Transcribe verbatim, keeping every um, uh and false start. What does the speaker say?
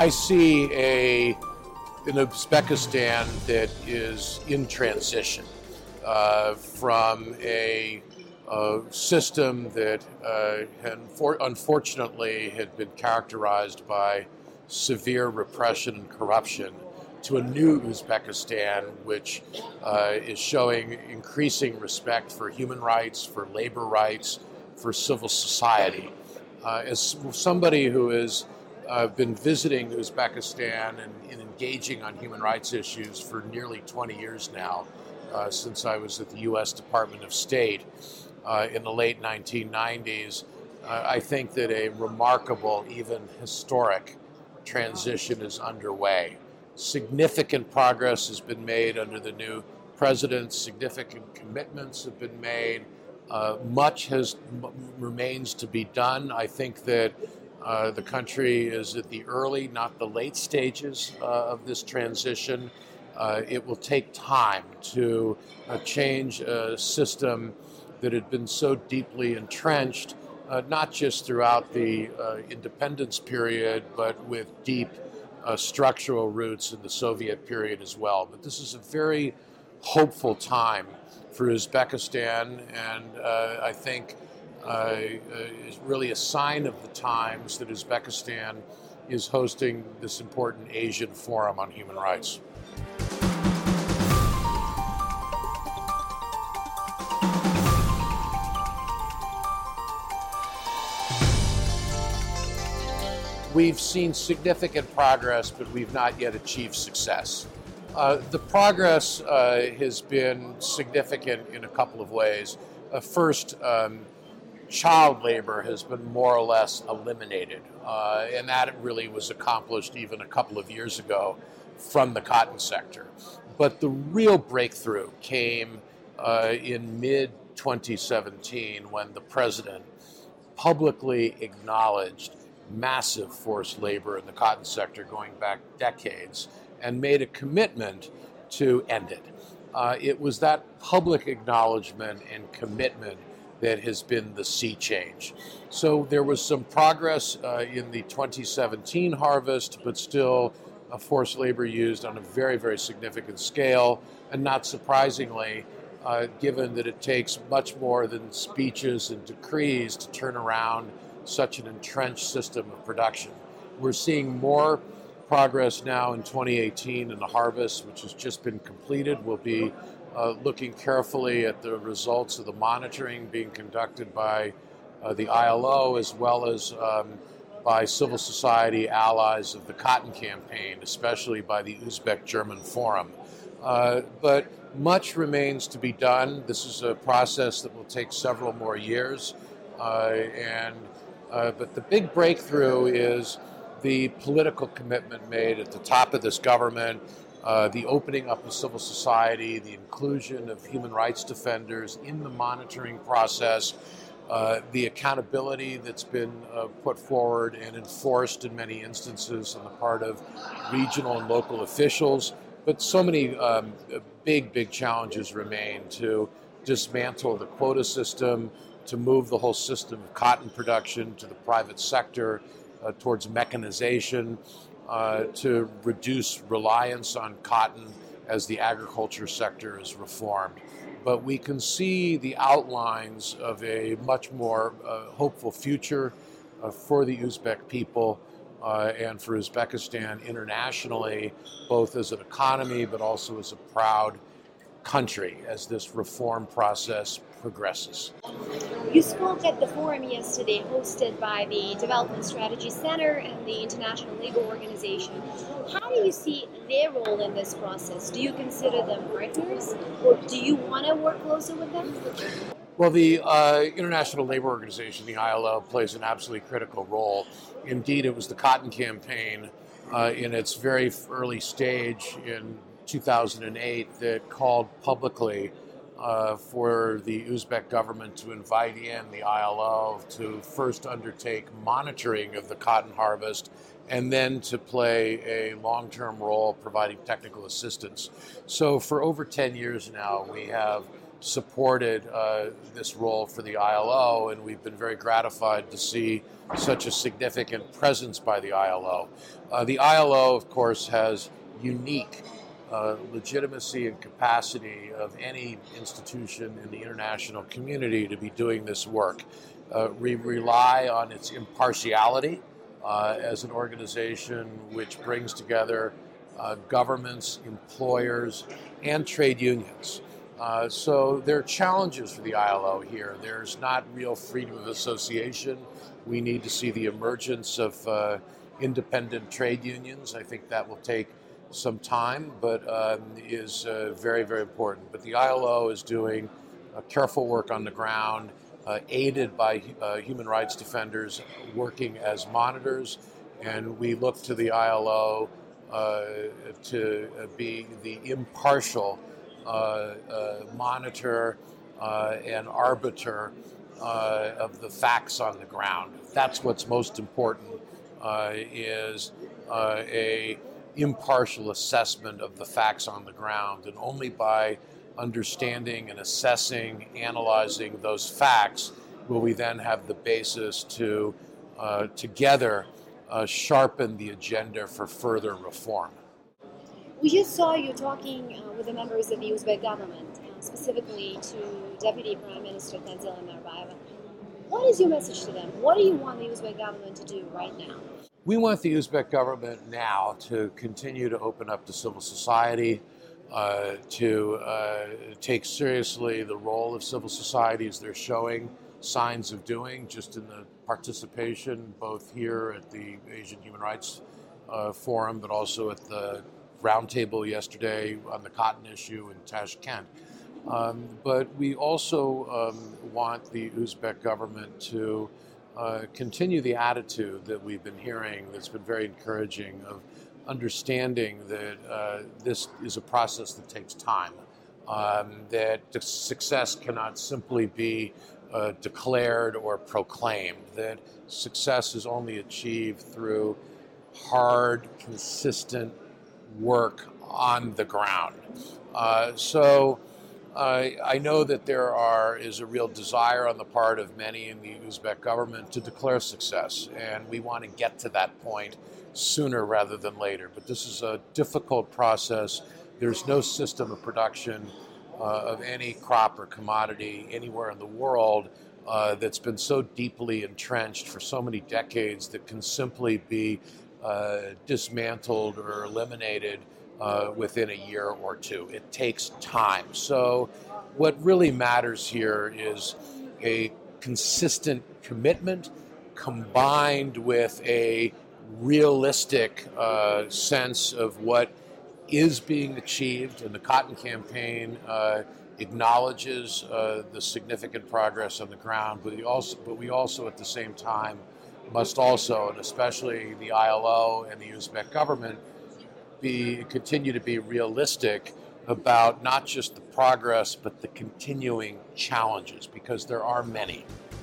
I see a an Uzbekistan that is in transition uh, from a, a system that uh, had, for, unfortunately had been characterized by severe repression and corruption to a new Uzbekistan, which uh, is showing increasing respect for human rights, for labor rights, for civil society. Uh, as somebody who has uh, been visiting Uzbekistan and, and engaging on human rights issues for nearly twenty years now, uh, since I was at the U S Department of State uh, in the late nineteen nineties, uh, I think that a remarkable, even historic transition is underway. Significant progress has been made under the new president. Significant commitments have been made. Uh, much has m- remains to be done. I think that uh, the country is at the early, not the late stages uh, of this transition. Uh, it will take time to uh, change a system that had been so deeply entrenched, uh, not just throughout the uh, independence period, but with deep Uh, structural roots in the Soviet period as well. But this is a very hopeful time for Uzbekistan, and uh, I think uh, uh, is really a sign of the times that Uzbekistan is hosting this important Asian Forum on Human Rights. We've seen significant progress, but we've not yet achieved success. Uh, the progress uh, has been significant in a couple of ways. Uh, first, um, child labor has been more or less eliminated, uh, and that really was accomplished even a couple of years ago from the cotton sector. But the real breakthrough came uh, in mid twenty seventeen when the president publicly acknowledged massive forced labor in the cotton sector going back decades and made a commitment to end it. Uh, it was that public acknowledgement and commitment that has been the sea change. So there was some progress uh, in the twenty seventeen harvest, but still uh, forced labor used on a very, very significant scale. And not surprisingly, uh, given that it takes much more than speeches and decrees to turn around such an entrenched system of production. We're seeing more progress now in twenty eighteen in the harvest, which has just been completed. We'll be uh, looking carefully at the results of the monitoring being conducted by uh, the I L O as well as um, by civil society allies of the Cotton Campaign, especially by the Uzbek German Forum. Uh, but much remains to be done. This is a process that will take several more years, uh, and Uh, but the big breakthrough is the political commitment made at the top of this government, uh, the opening up of civil society, the inclusion of human rights defenders in the monitoring process, uh, the accountability that's been uh, put forward and enforced in many instances on the part of regional and local officials. But so many um, big, big challenges remain to dismantle the quota system, to move the whole system of cotton production to the private sector, uh, towards mechanization, uh, to reduce reliance on cotton as the agriculture sector is reformed. But we can see the outlines of a much more uh, hopeful future uh, for the Uzbek people uh, and for Uzbekistan internationally, both as an economy but also as a proud country as this reform process progresses. You spoke at the forum yesterday hosted by the Development Strategy Center and the International Labour Organization. How do you see their role in this process? Do you consider them partners, or do you want to work closer with them? Well, the uh, International Labour Organization, the I L O, plays an absolutely critical role. Indeed, it was the Cotton Campaign uh, in its very early stage in two thousand eight that called publicly uh, for the Uzbek government to invite in the I L O to first undertake monitoring of the cotton harvest and then to play a long-term role providing technical assistance. So for over ten years now, we have supported uh, this role for the I L O, and we've been very gratified to see such a significant presence by the I L O. Uh, the I L O, of course, has unique uh, legitimacy and capacity of any institution in the international community to be doing this work. Uh, we rely on its impartiality uh, as an organization which brings together uh, governments, employers, and trade unions. Uh, so there are challenges for the I L O here. There's not real freedom of association. We need to see the emergence of uh, independent trade unions. I think that will take some time, but um, is uh, very, very important. But the I L O is doing uh, careful work on the ground, uh, aided by uh, human rights defenders working as monitors, and we look to the I L O uh, to be the impartial uh, uh, monitor uh, and arbiter uh, of the facts on the ground. That's what's most important, uh, is uh, a impartial assessment of the facts on the ground, and only by understanding and assessing, analyzing those facts will we then have the basis to uh, together uh, sharpen the agenda for further reform. We just saw you talking uh, with the members of the Uzbek government, uh, specifically to Deputy Prime Minister Tanzila Narbayeva. What is your message to them? What do you want the Uzbek government to do right now? We want the Uzbek government now to continue to open up to civil society, uh, to uh, take seriously the role of civil society as they're showing signs of doing, just in the participation both here at the Asian Human Rights uh, Forum, but also at the roundtable yesterday on the cotton issue in Tashkent. Um, but we also um, want the Uzbek government to Uh, continue the attitude that we've been hearing that's been very encouraging, of understanding that uh, this is a process that takes time, um, that the success cannot simply be uh, declared or proclaimed, that success is only achieved through hard, consistent work on the ground. Uh, so Uh, I know that there are is a real desire on the part of many in the Uzbek government to declare success, and we want to get to that point sooner rather than later. But this is a difficult process. There's no system of production uh, of any crop or commodity anywhere in the world uh, that's been so deeply entrenched for so many decades that can simply be uh, dismantled or eliminated Uh, within a year or two. It takes time. So what really matters here is a consistent commitment combined with a realistic uh, sense of what is being achieved. And the Cotton Campaign uh, acknowledges uh, the significant progress on the ground, but we also, but we also at the same time must also, and especially the I L O and the Uzbek government, Be, continue to be realistic about not just the progress, but the continuing challenges, because there are many.